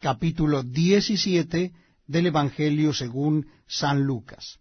capítulo 17 del Evangelio según San Lucas.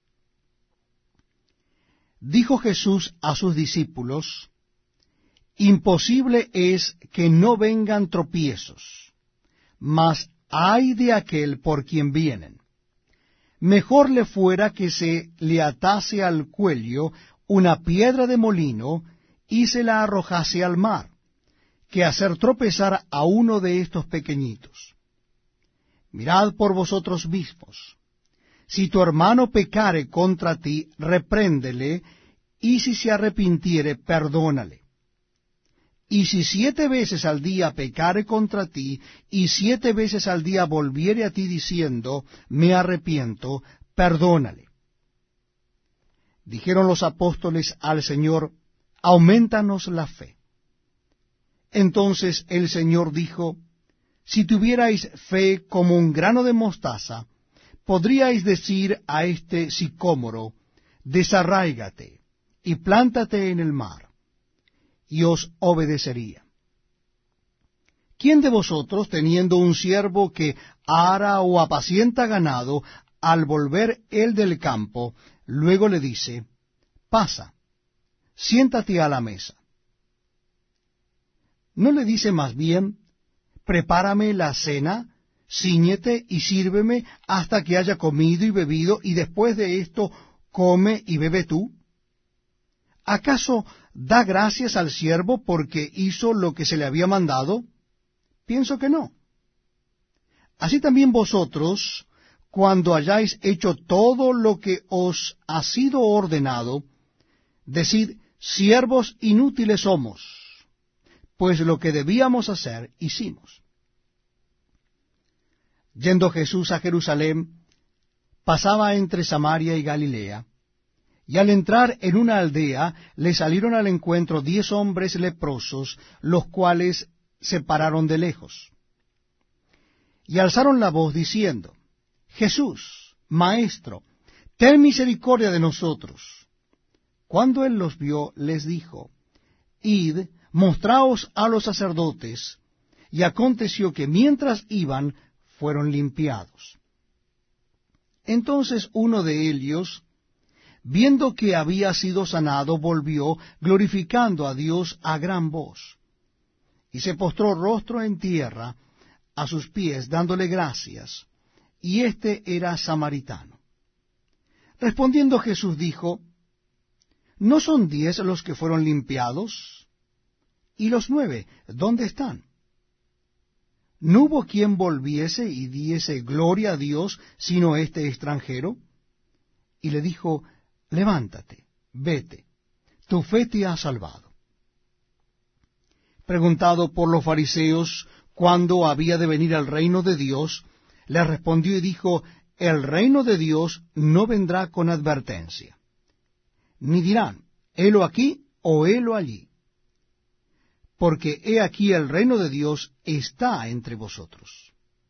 Dijo Jesús a sus discípulos: imposible es que no vengan tropiezos, mas ay de aquel por quien vienen. Mejor le fuera que se le atase al cuello una piedra de molino y se la arrojase al mar, que hacer tropezar a uno de estos pequeñitos. Mirad por vosotros mismos. Si tu hermano pecare contra ti, repréndele, y si se arrepintiere, perdónale. Y si 7 veces al día pecare contra ti, y 7 veces al día volviere a ti diciendo, me arrepiento, perdónale. Dijeron los apóstoles al Señor, aumentanos la fe. Entonces el Señor dijo, si tuvierais fe como un grano de mostaza, podríais decir a este sicómoro, desarráigate y plántate en el mar, y os obedecería. ¿Quién de vosotros, teniendo un siervo que ara o apacienta ganado, al volver él del campo, luego le dice, pasa, siéntate a la mesa? ¿No le dice más bien, prepárame la cena, cíñete y sírveme hasta que haya comido y bebido, y después de esto come y bebe tú? ¿Acaso da gracias al siervo porque hizo lo que se le había mandado? Pienso que no. Así también vosotros, cuando hayáis hecho todo lo que os ha sido ordenado, decid, siervos inútiles somos, pues lo que debíamos hacer, hicimos. Yendo Jesús a Jerusalén, pasaba entre Samaria y Galilea, y al entrar en una aldea, le salieron al encuentro 10 hombres leprosos, los cuales se pararon de lejos. Y alzaron la voz diciendo, Jesús, Maestro, ten misericordia de nosotros. Cuando él los vio, les dijo, id, mostraos a los sacerdotes. Y aconteció que mientras iban, fueron limpiados. Entonces uno de ellos, viendo que había sido sanado, volvió, glorificando a Dios a gran voz, y se postró rostro en tierra a sus pies, dándole gracias, y éste era samaritano. Respondiendo Jesús dijo, ¿no son 10 los que fueron limpiados? ¿Y los 9, dónde están? ¿No hubo quien volviese y diese gloria a Dios, sino este extranjero? Y le dijo, levántate, vete, tu fe te ha salvado. Preguntado por los fariseos cuándo había de venir el reino de Dios, le respondió y dijo, el reino de Dios no vendrá con advertencia, ni dirán, helo aquí o helo allí, porque he aquí el reino de Dios está entre vosotros.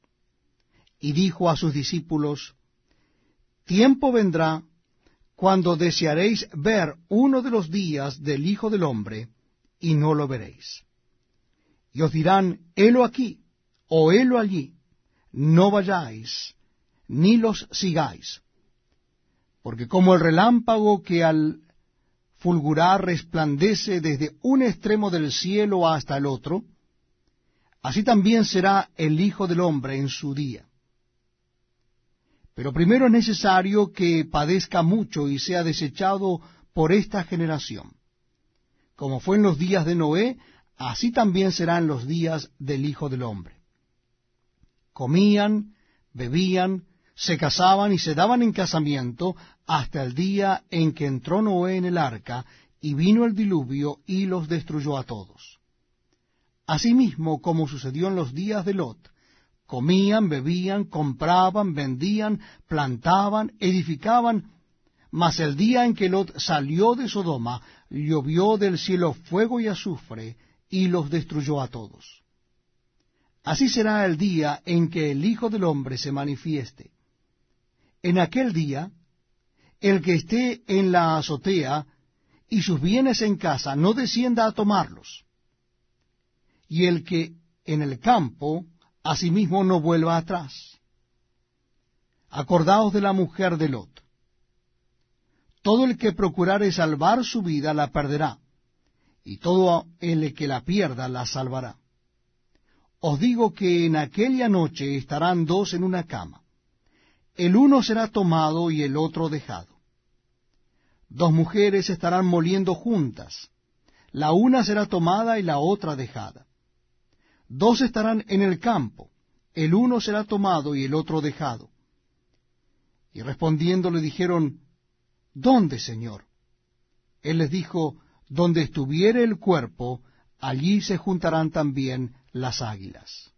Y dijo a sus discípulos, tiempo vendrá cuando desearéis ver uno de los días del Hijo del Hombre, y no lo veréis. Y os dirán, helo aquí, o helo allí, no vayáis, ni los sigáis. Porque como el relámpago que al fulgurar resplandece desde un extremo del cielo hasta el otro, así también será el Hijo del Hombre en su día. Pero primero es necesario que padezca mucho y sea desechado por esta generación. Como fue en los días de Noé, así también será en los días del Hijo del Hombre. Comían, bebían, se casaban y se daban en casamiento hasta el día en que entró Noé en el arca y vino el diluvio y los destruyó a todos. Asimismo, como sucedió en los días de Lot, comían, bebían, compraban, vendían, plantaban, edificaban, mas el día en que Lot salió de Sodoma, llovió del cielo fuego y azufre, y los destruyó a todos. Así será el día en que el Hijo del Hombre se manifieste. En aquel día, el que esté en la azotea y sus bienes en casa, no descienda a tomarlos, y el que en el campo asimismo no vuelva atrás. Acordaos de la mujer de Lot. Todo el que procurare salvar su vida la perderá, y todo el que la pierda la salvará. Os digo que en aquella noche estarán dos en una cama. El uno será tomado y el otro dejado. Dos mujeres estarán moliendo juntas. La una será tomada y la otra dejada. Dos estarán en el campo. El uno será tomado y el otro dejado. Y respondiendo le dijeron, ¿dónde, Señor? Él les dijo, donde estuviere el cuerpo, allí se juntarán también las águilas.